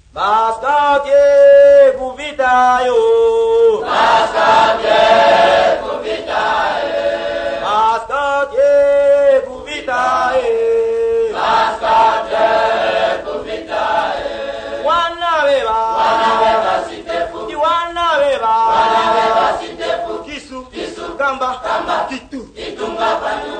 Baskate kuvitayo. Baskate kuvitaye. Baskate kuvitaye. Baskate kuvitaye. Wana beba. Wana beba sitefu. Wana beba. Wana beba sitefu. Kisu. Kisu. Kamba. Kamba. Kitu. Kitunga panyu.